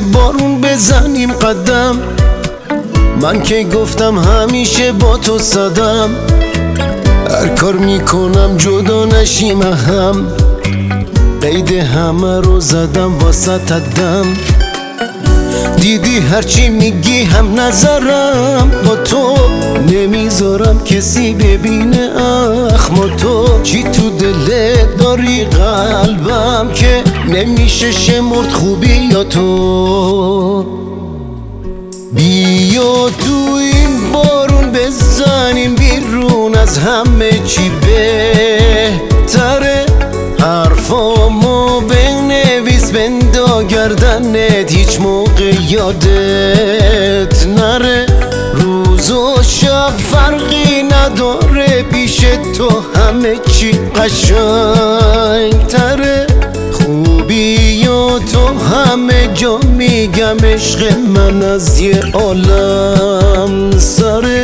بارون بزنیم قدم. من که گفتم همیشه با تو صدم، هر کار میکنم جدا نشیم هم. قید همه رو زدم واسه دم. دیدی هرچی میگی هم نظرم، با تو نمیذارم کسی ببینه اخم. تو چی تو دلت داری قلبم که نمیشه شمرد خوبی یا تو. بیا تو این بارون بزنیم بیرون، از همه چی بهتره. حرفامو بنویس بندا گردنت، هیچ موقع یادت نره. روز و شب فرقی نداره، پیش تو همه چی قشنگ تره. خوبی و تو همه جا میگم، عشق من از یه عالم سره.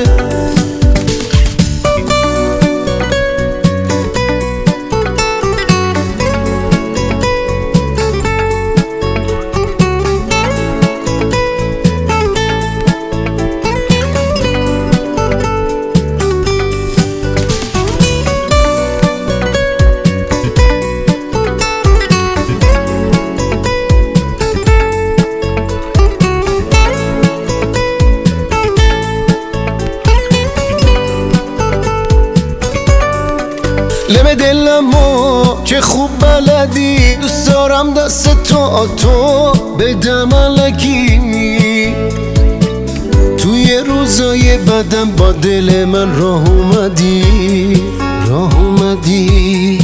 لب دلمو چه خوب بلدی، دوست دارم دست تو بدم الکی. توی روزای بدم با دل من راه اومدی.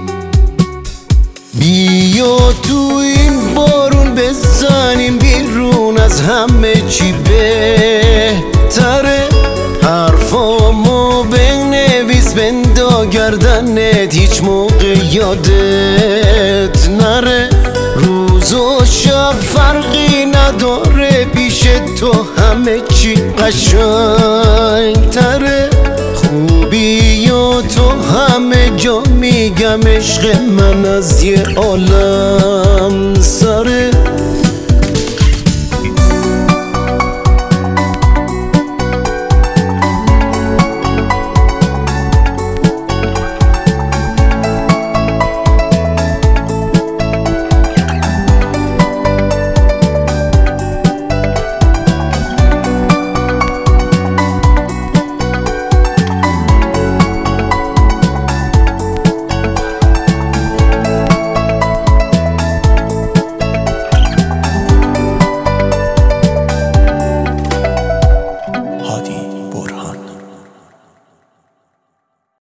بیا تو این بارون بزنیم بیرون، از همه چی بهتره. حرفامو بنویس بندا گردنت، هیچ موقع یادت نره. روز و شب فرقی نداره، پیش تو همه چی قشنگ تره. خوبی و تو همه جا میگم، عشق من از یه عالم سره.